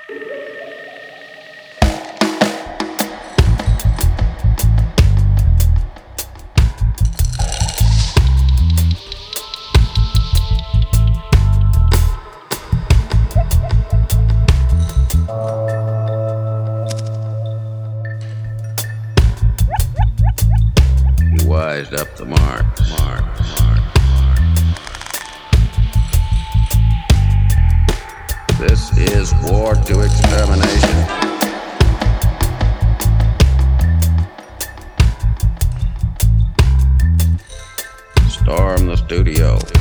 You wised up the mark. This is war to extermination. Storm the studio.